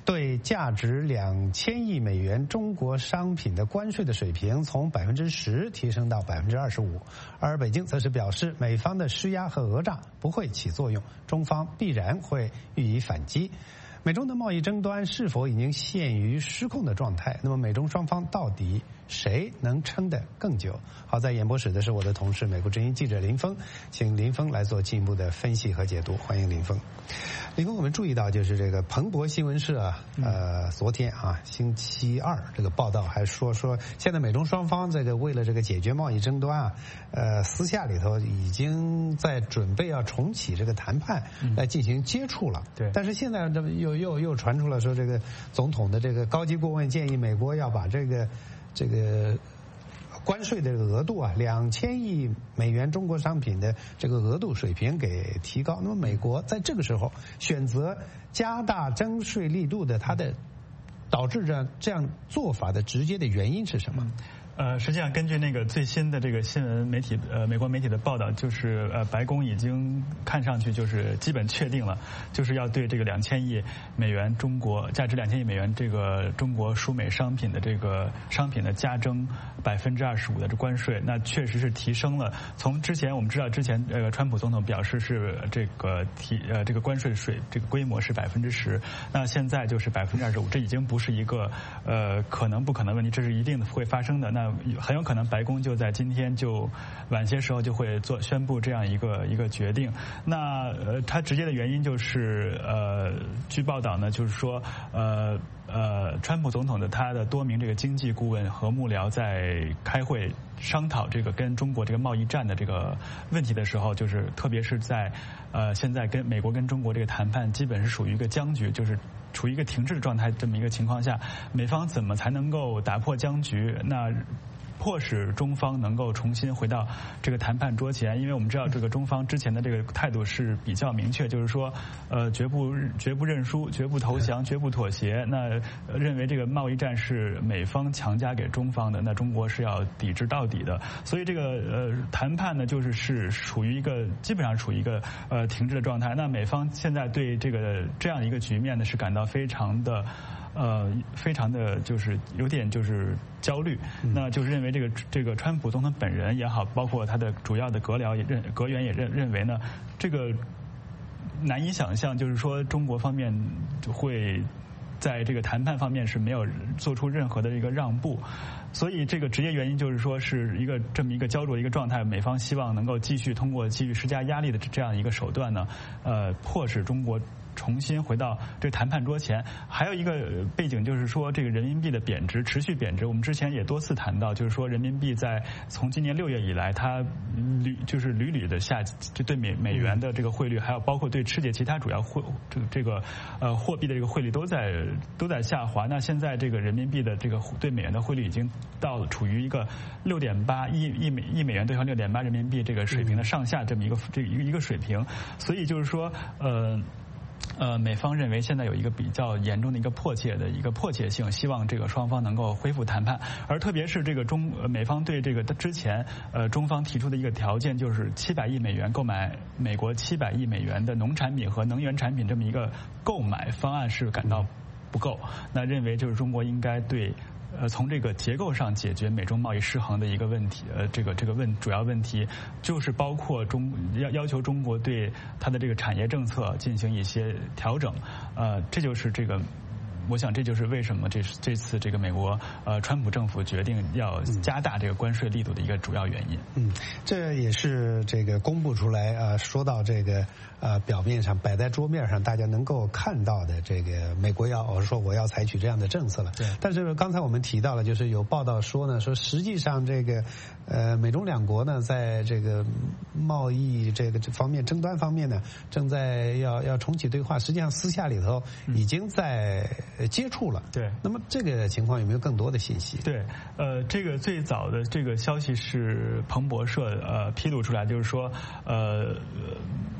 对价值两千亿美元中国商品的关税的水平从百分之十提升到百分之二十五，而北京则是表示，美方的施压和讹诈不会起作用，中方必然会予以反击。美中的贸易争端是否已经陷于失控的状态？那么美中双方到底谁能撑得更久？好，在演播室的是我的同事美国之音记者林峰，请林峰来做进一步的分析和解读。欢迎林峰。林峰，我们注意到就是这个彭博新闻社啊，呃，昨天啊，星期二这个报道还说说，现在美中双方这个为了这个解决贸易争端啊，呃，私下里头已经在准备要重启这个谈判来进行接触了。对，但是现在这又又又传出了说，这个总统的这个高级顾问建议美国要把这个这个关税的额度啊，两千亿美元中国商品的这个额度水平给提高。那么美国在这个时候选择加大征税力度的，它的导致这这样做法的直接的原因是什么？ 呃，实际上根据那个最新的这个新闻媒体呃美国媒体的报道，就是呃白宫已经看上去就是基本确定了，就是要对这个两千亿美元中国价值两千亿美元这个中国输美商品的这个商品的加征百分之二十五的这关税，那确实是提升了。从之前我们知道，之前呃川普总统表示是这个提呃这个关税税这个规模是百分之十，那现在就是百分之二十五，这已经不是一个呃可能不可能问题，这是一定会发生的。那很有可能白宫就在今天就晚些时候就会做宣布这样一个一个决定。那呃，它直接的原因就是呃，据报道呢，就是说呃呃，川普总统的他的多名这个经济顾问和幕僚在开会商讨这个跟中国这个贸易战的这个问题的时候，就是特别是在呃现在跟美国跟中国这个谈判基本是属于一个僵局，就是处于一个停滞的状态这么一个情况下，美方怎么才能够打破僵局？那迫使中方能够重新回到这个谈判桌前，因为我们知道这个中方之前的这个态度是比较明确，就是说，呃，绝不绝不认输，绝不投降，绝不妥协。那认为这个贸易战是美方强加给中方的，那中国是要抵制到底的。所以这个呃谈判呢，就是是处于一个基本上处于一个呃停滞的状态。那美方现在对这个这样一个局面呢，是感到非常的。呃，非常的就是有点就是焦虑，那就是认为这个这个川普总统本人也好，包括他的主要的阁僚也认阁员也认认为呢，这个难以想象，就是说中国方面会在这个谈判方面是没有做出任何的一个让步。所以这个直接原因就是说是一个这么一个焦灼的一个状态，美方希望能够继续通过继续施加压力的这样一个手段呢，呃，迫使中国重新回到这个谈判桌前。还有一个背景就是说，这个人民币的贬值持续贬值。我们之前也多次谈到，就是说人民币在从今年六月以来，它屡就是屡屡的下，就对美美元的这个汇率，还有包括对世界其他主要货这个这个呃货币的这个汇率都在都在下滑。那现在这个人民币的这个对美元的汇率已经到了处于一个六点八一一美一美元兑换六点八人民币这个水平的上下这么一个这一个一个水平。所以就是说呃。呃，美方认为现在有一个比较严重的一个迫切的一个迫切性，希望这个双方能够恢复谈判。而特别是这个中美方对这个之前呃中方提出的一个条件，就是七百亿美元购买美国七百亿美元的农产品和能源产品这么一个购买方案是感到不够。那认为就是中国应该对。呃，从这个结构上解决美中贸易失衡的一个问题，呃，这个这个问主要问题就是包括中要要求中国对它的这个产业政策进行一些调整，呃，这就是这个。我想这就是为什么这这次这个美国呃川普政府决定要加大这个关税力度的一个主要原因。 嗯，这也是这个公布出来啊、呃，说到这个呃表面上摆在桌面上，大家能够看到的这个美国要我说我要采取这样的政策了。对。但是刚才我们提到了，就是有报道说呢，说实际上这个呃美中两国呢，在这个贸易这个这方面争端方面呢，正在要要重启对话，实际上私下里头已经在。接触了， 对。 那么这个情况有没有更多的信息？ 对，呃，这个最早的这个消息是彭博社呃披露出来，就是说，呃，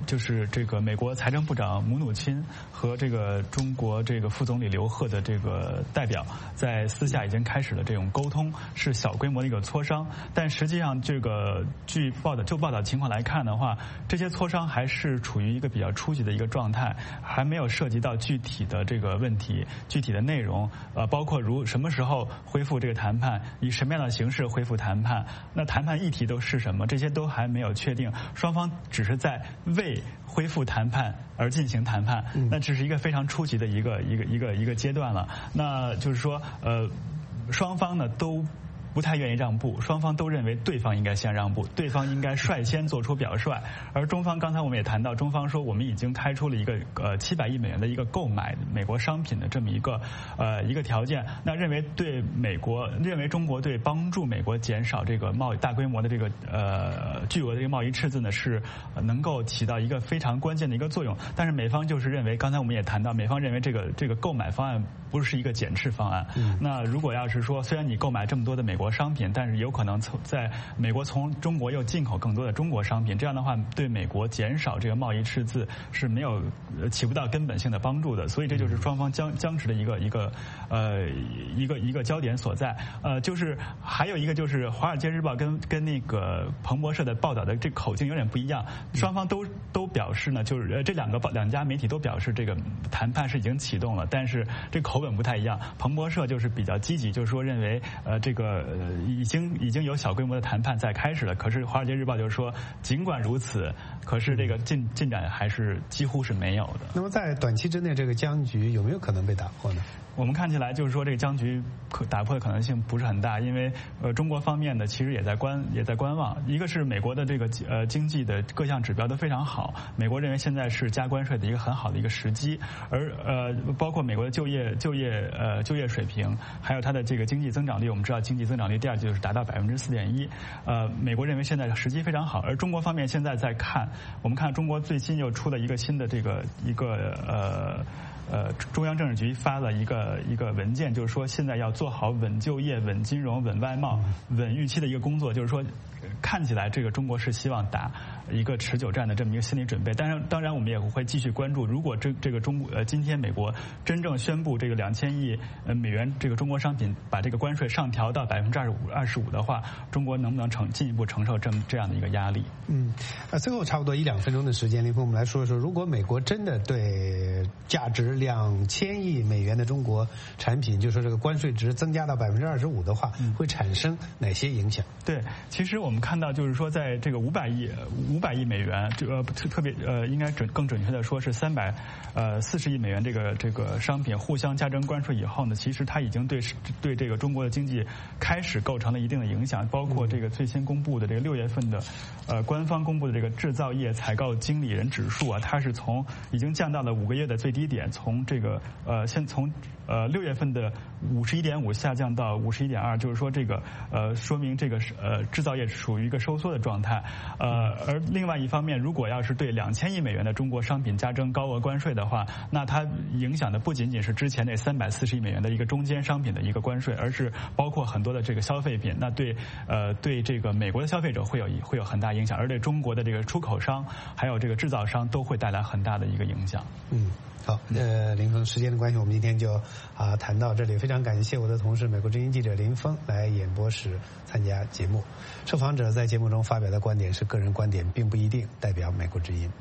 就是这个美国财政部长姆努钦和这个中国这个副总理刘鹤的这个代表在私下已经开始了这种沟通，是小规模的一个磋商。但实际上，这个据报道就报道情况来看的话，这些磋商还是处于一个比较初级的一个状态，还没有涉及到具体的这个问题、具体的内容，呃，包括如什么时候恢复这个谈判，以什么样的形式恢复谈判，那谈判议题都是什么，这些都还没有确定。双方只是在为恢复谈判而进行谈判，那这是一个非常初级的一个一个一个一个阶段了。那就是说，呃，双方呢都不太愿意让步，双方都认为对方应该先让步，对方应该率先做出表率。而中方刚才我们也谈到，中方说我们已经开出了一个呃七百亿美元的一个购买美国商品的这么一个呃一个条件，那认为对美国认为中国对帮助美国减少这个贸易大规模的这个呃巨额的一个贸易赤字呢是能够起到一个非常关键的一个作用。但是美方就是认为，刚才我们也谈到，美方认为这个这个购买方案不是一个减赤方案。嗯、那如果要是说，虽然你购买这么多的美国商品，但是有可能从在美国从中国又进口更多的中国商品，这样的话对美国减少这个贸易赤字是没有起不到根本性的帮助的。所以这就是双方僵僵持的一个一个呃一个一个焦点所在。呃，就是还有一个就是《华尔街日报》跟跟那个彭博社的报道的这口径有点不一样，双方都都表示呢，就是这两个两家媒体都表示这个谈判是已经启动了，但是这口吻不太一样。彭博社就是比较积极，就是说认为呃这个。呃已经已经有小规模的谈判在开始了，可是《华尔街日报》就是说，尽管如此，可是这个进进展还是几乎是没有的。 那么在短期之内，这个僵局有没有可能被打破呢？ 我们看起来就是说，这个僵局可打破的可能性不是很大，因为呃中国方面呢其实也在观也在观望。一个是美国的这个呃经济的各项指标都非常好，美国认为现在是加关税的一个很好的一个时机，而呃包括美国的就业就业呃就业水平，还有它的这个经济增长率，我们知道经济增长率第二季就是达到百分之四点一，呃美国认为现在时机非常好，而中国方面现在在看，我们看中国最新又出了一个新的这个一个呃。呃，中央政治局发了一个一个文件，就是说现在要做好稳就业、稳金融、稳外贸、稳预期的一个工作，就是说看起来这个中国是希望打一个持久战的这么一个心理准备。当然，当然我们也会继续关注，如果这这个中呃今天美国真正宣布这个两千亿呃美元这个中国商品把这个关税上调到百分之二十五二十五的话，中国能不能承进一步承受这么这样的一个压力？ 嗯，呃，最后差不多一两分钟的时间，林峰，我们来说说，如果美国真的对价值两千亿美元的中国产品，就说这个关税值增加到百分之二十五的话，会产生哪些影响？ 对，其实我们看到就是说，在这个五百亿五百亿美元，这个特别呃，应该准更准确的说是三百呃四十亿美元这个这个商品互相加征关税以后呢，其实它已经对对这个中国的经济开始构成了一定的影响，包括这个最新公布的这个六月份的呃官方公布的这个制造业采购经理人指数啊，它是从已经降到了五个月的最低点，从这个呃先从呃六月份的五十一点五下降到五十一点二，就是说这个呃说明这个呃制造业属于一个收缩的状态。呃，而另外一方面，如果要是对两千亿美元的中国商品加征高额关税的话，那它影响的不仅仅是之前那三百四十亿美元的一个中间商品的一个关税，而是包括很多的这个消费品。那对呃对这个美国的消费者会有会有很大影响，而对中国的这个出口商还有这个制造商都会带来很大的一个影响。 嗯。好，呃，林峰，时间的关系，我们今天就啊谈到这里。非常感谢我的同事美国之音记者林峰来演播室参加节目。受访者在节目中发表的观点是个人观点，并不一定代表美国之音。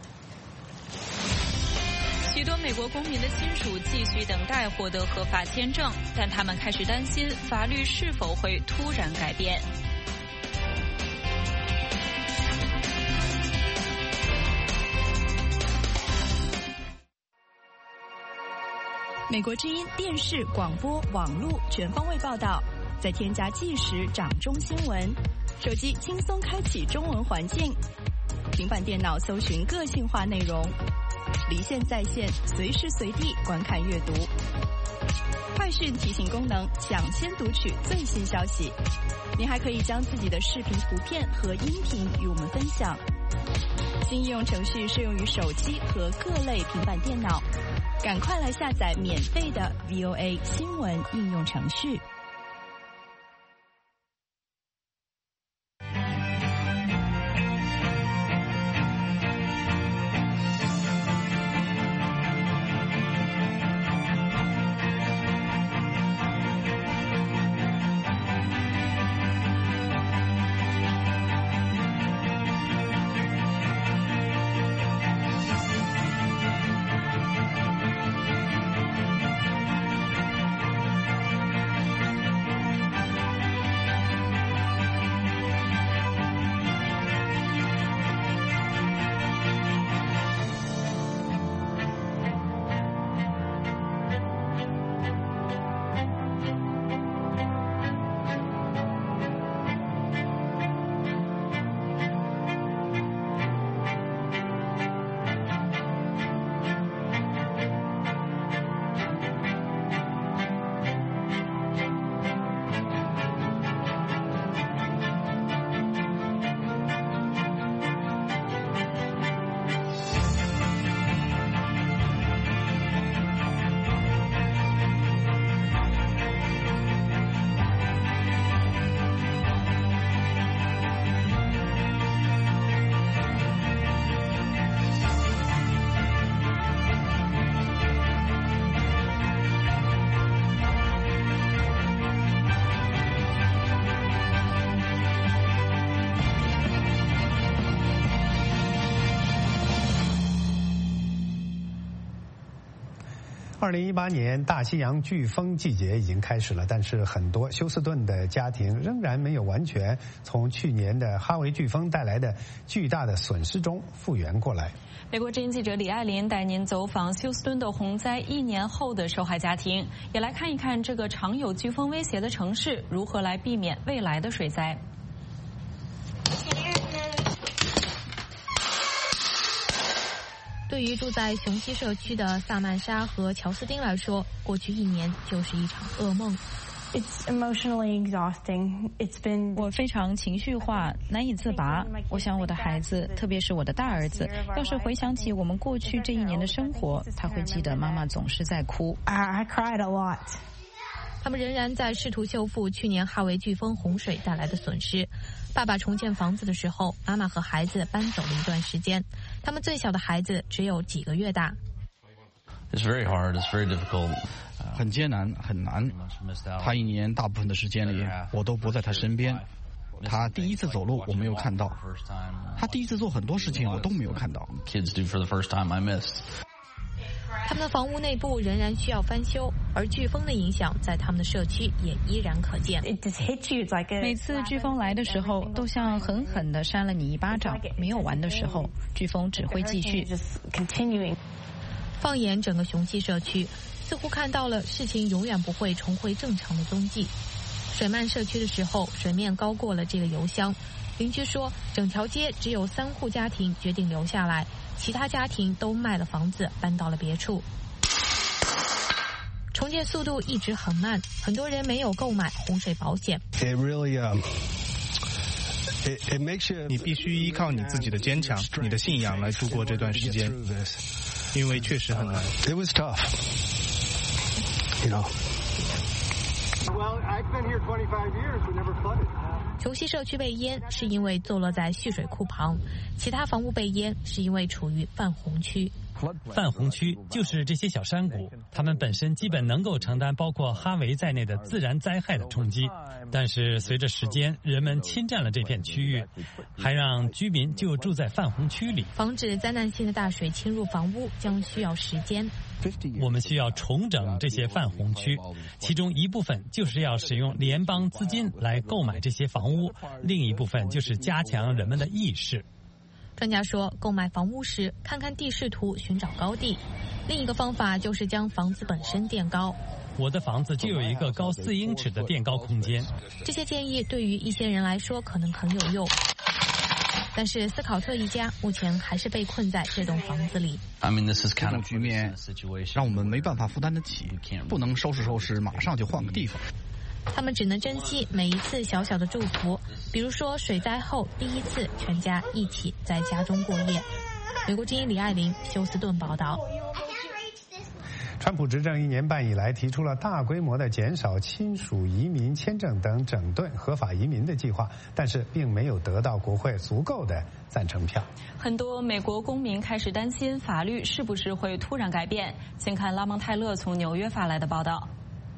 许多美国公民的亲属继续等待获得合法签证，但他们开始担心法律是否会突然改变。 美国之音电视、广播、网络全方位报道，再添加即时掌中新闻，手机轻松开启中文环境，平板电脑搜寻个性化内容，离线在线，随时随地观看阅读。快讯提醒功能，抢先读取最新消息。您还可以将自己的视频、图片和音频与我们分享。新应用程序适用于手机和各类平板电脑。赶快来下载免费的 V O A 新闻应用程序。 二零一八年大西洋飓风季节已经开始了，但是很多休斯顿的家庭仍然没有完全从去年的哈维飓风带来的巨大的损失中复原过来。 美国之音记者李爱林带您走访休斯顿的洪灾一年后的受害家庭，也来看一看这个常有飓风威胁的城市如何来避免未来的水灾。 对于住在雄西社区的萨曼莎和乔斯丁来说，过去一年就是一场噩梦。 It's emotionally exhausting. It's been 我非常情绪化，难以自拔。我想我的孩子，特别是我的大儿子，要是回想起我们过去这一年的生活，他会记得妈妈总是在哭。 I cried a lot. 他们仍然在试图修复去年哈维飓风洪水带来的损失。爸爸重建房子的时候，妈妈和孩子搬走了一段时间。他们最小的孩子只有几个月大。 It's very hard. It's very difficult. 很艰难，很难。他一年大部分的时间里，我都不在他身边。他第一次走路，我没有看到；他第一次做很多事情，我都没有看到。 Kids do for the first time, I miss. 他们的房屋内部仍然需要翻修，而飓风的影响在他们的社区也依然可见。 每次飓风来的时候，都像狠狠地扇了你一巴掌。没有完的时候，飓风只会继续。 放眼整个雄西社区，似乎看到了事情永远不会重回正常的踪迹。水漫社区的时候，水面高过了这个油箱。邻居说，整条街只有三户家庭决定留下来，其他家庭都卖了房子，搬到了别处。重建速度一直很慢，很多人没有购买洪水保险。 It really, um, it, it makes you... 你必须依靠你自己的坚强、你的信仰来度过这段时间，因为确实很难。 It was tough, you know. Well, I've been here twenty-five years. We never flooded. 雄西社区被淹是因为坐落在蓄水库旁，其他房屋被淹是因为处于泛洪区。 泛洪区就是这些小山谷，它们本身基本能够承担包括哈维在内的自然灾害的冲击，但是随着时间，人们侵占了这片区域，还让居民就住在泛洪区里。 防止灾难性的大水侵入房屋将需要时间。 我们需要重整这些泛洪区，其中一部分就是要使用联邦资金来购买这些房屋，另一部分就是加强人们的意识。 专家说，购买房屋时看看地势图，寻找高地；另一个方法就是将房子本身垫高。 我的房子就有一个高四英尺的垫高空间。 这些建议对于一些人来说可能很有用，但是斯考特一家目前还是被困在这栋房子里。 这种局面让我们没办法负担得起，不能收拾收拾马上就换个地方。 他们只能珍惜每一次小小的祝福，比如说水灾后第一次全家一起在家中过夜。美国之音李爱玲，休斯顿报道。 川普执政一年半以来，提出了大规模的减少亲属移民签证等整顿合法移民的计划，但是并没有得到国会足够的赞成票。 很多美国公民开始担心法律是不是会突然改变。请看拉蒙泰勒从纽约发来的报道。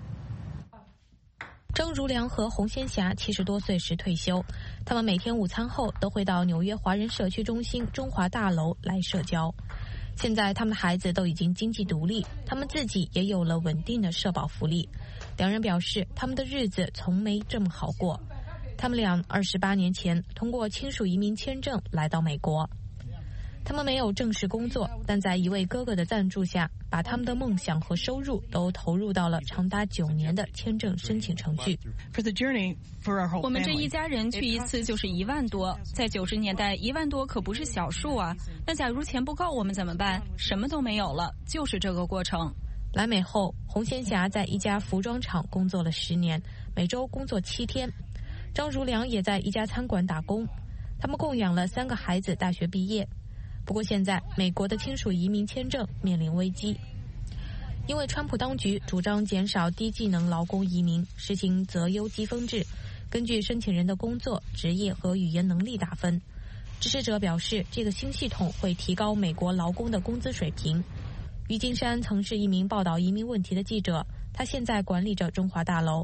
张如良和洪先霞七十多岁时退休，他们每天午餐后都会到纽约华人社区中心中华大楼来社交。现在他们的孩子都已经经济独立，他们自己也有了稳定的社保福利。两人表示，他们的日子从没这么好过。他们俩二十八年前通过亲属移民签证来到美国。他们没有正式工作，但在一位哥哥的赞助下，把他们的梦想和收入都投入到了长达九年的签证申请程序。 我们这一家人去一次就是一万多，在九十年代一万多可不是小数啊。那假如钱不够，我们怎么办？什么都没有了，就是这个过程。 来美后，洪先霞在一家服装厂工作了十年，每周工作七天。张如良也在一家餐馆打工，他们供养了三个孩子大学毕业。不过现在美国的亲属移民签证面临危机，因为川普当局主张减少低技能劳工移民，实行择优积分制，根据申请人的工作、职业和语言能力打分。支持者表示，这个新系统会提高美国劳工的工资水平。于金山曾是一名报道移民问题的记者，他现在管理着中华大楼。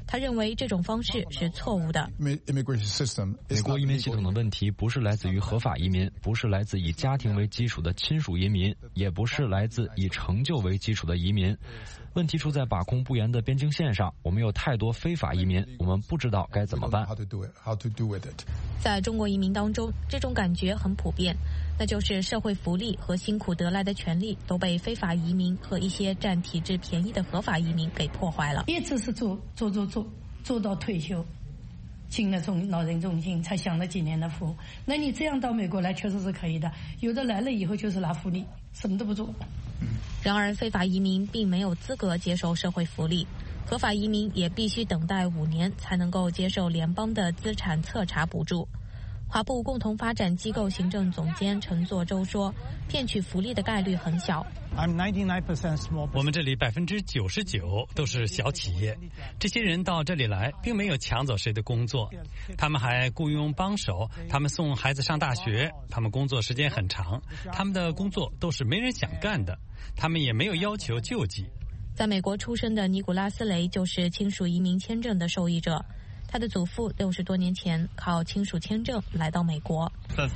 他认为这种方式是错误的。 美国移民系统的问题不是来自于合法移民，不是来自以家庭为基础的亲属移民，也不是来自以成就为基础的移民。问题出在把控不严的边境线上，我们有太多非法移民，我们不知道该怎么办。 在中国移民当中，这种感觉很普遍，那就是社会福利和辛苦得来的权利都被非法移民和一些占体制便宜的合法移民给破坏了。 一直是做做做做做到退休，进了中老人中心才享了几年的福。那你这样到美国来确实是可以的，有的来了以后就是拿福利，什么都不做。 然而非法移民并没有资格接受社会福利，合法移民也必须等待五年才能够接受联邦的资产测查补助。华埠共同发展机构行政总监陈作周说，骗取福利的概率很小。 我们这里百分之九十九都是小企业，这些人到这里来并没有抢走谁的工作，他们还雇佣帮手，他们送孩子上大学，他们工作时间很长，他们的工作都是没人想干的，他们也没有要求救济。 在美国出生的尼古拉斯雷就是亲属移民签证的受益者。他的祖父六十多年前靠亲属签证来到美国。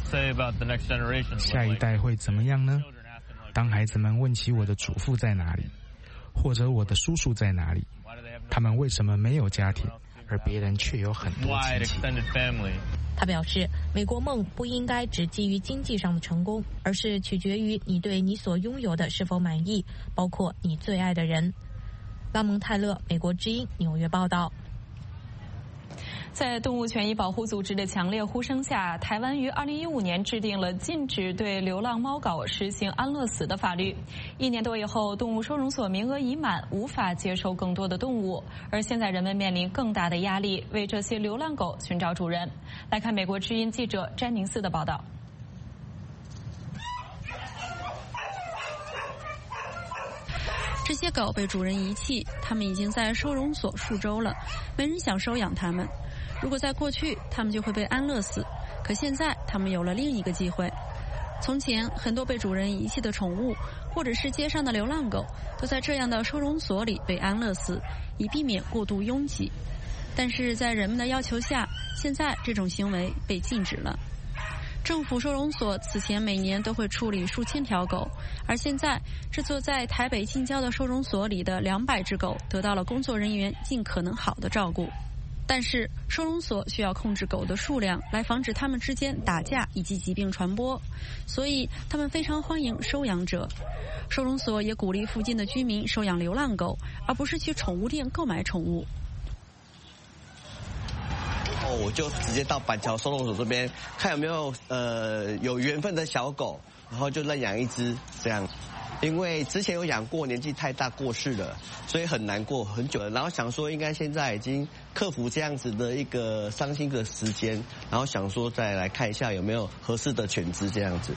下一代会怎么样呢？当孩子们问起我的祖父在哪里，或者我的叔叔在哪里，他们为什么没有家庭，而别人却有很多亲戚？ 他表示，美国梦不应该只基于经济上的成功，而是取决于你对你所拥有的是否满意，包括你最爱的人。拉蒙泰勒，美国之音，纽约报道。 在动物权益保护组织的强烈呼声下，台湾于二零一五年制定了禁止对流浪猫狗实行安乐死的法律。一年多以后，动物收容所名额已满，无法接受更多的动物。而现在人们面临更大的压力，为这些流浪狗寻找主人。来看美国之音记者詹宁斯的报道。 这些狗被主人遗弃，它们已经在收容所数周了，没人想收养它们。如果在过去，它们就会被安乐死，可现在它们有了另一个机会。从前，很多被主人遗弃的宠物，或者是街上的流浪狗，都在这样的收容所里被安乐死，以避免过度拥挤。但是在人们的要求下，现在这种行为被禁止了。政府收容所此前每年都会处理数千条狗，而现在这座在台北近郊的收容所里的两百只狗得到了工作人员尽可能好的照顾。但是收容所需要控制狗的数量，来防止它们之间打架以及疾病传播，所以他们非常欢迎收养者。收容所也鼓励附近的居民收养流浪狗，而不是去宠物店购买宠物。 我就直接到板桥收容所这边看有没有呃有缘分的小狗，然后就认养一只这样。因为之前有养过，年纪太大过世了，所以很难过很久了。然后想说应该现在已经克服这样子的一个伤心的时间，然后想说再来看一下有没有合适的犬只这样子。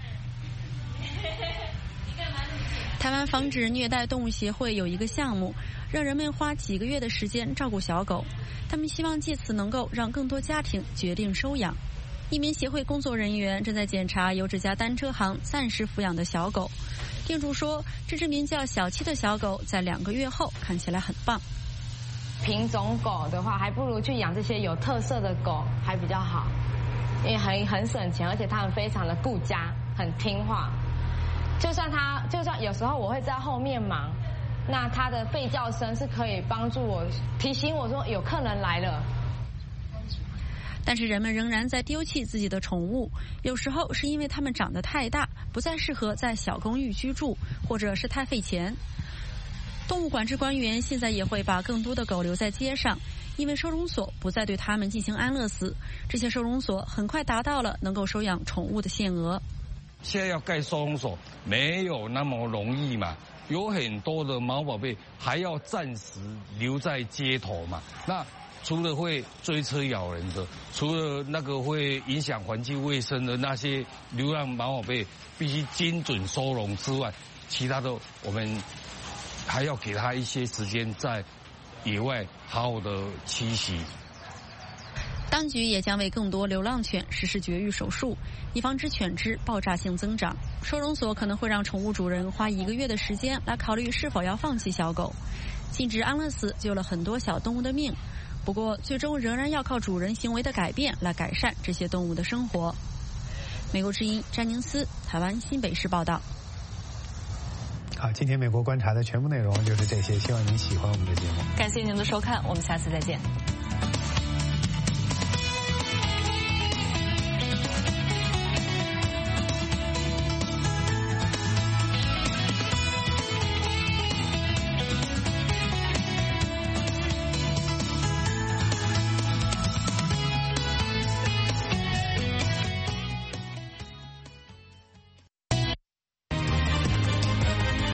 台湾防止虐待动物协会有一个项目，让人们花几个月的时间照顾小狗，他们希望借此能够让更多家庭决定收养。一名协会工作人员正在检查由这家单车行暂时抚养的小狗，店主说，这只名叫小七的小狗在两个月后看起来很棒。 品种狗的话，还不如去养这些有特色的狗还比较好，因为很很省钱，而且它们非常的顾家，很听话。就算它，就算有时候我会在后面忙，那它的吠叫声是可以帮助我提醒我说有客人来了。 但是人们仍然在丢弃自己的宠物，有时候是因为它们长得太大，不再适合在小公寓居住，或者是太费钱。动物管制官员现在也会把更多的狗留在街上，因为收容所不再对它们进行安乐死，这些收容所很快达到了能够收养宠物的限额。 现在要盖收容所没有那么容易嘛，有很多的毛宝贝还要暂时留在街头嘛，那除了会追车咬人的，除了那个会影响环境卫生的那些流浪毛宝贝必须精准收容之外，其他的我们还要给他一些时间在野外好好的栖息。 当局也将为更多流浪犬实施绝育手术，以防止犬只爆炸性增长。收容所可能会让宠物主人花一个月的时间来考虑是否要放弃小狗。 禁止安乐死救了很多小动物的命，不过最终仍然要靠主人行为的改变来改善这些动物的生活。美国之音詹宁斯，台湾新北市报道。 好，今天美国观察的全部内容就是这些，希望您喜欢我们的节目。 感谢您的收看，我们下次再见。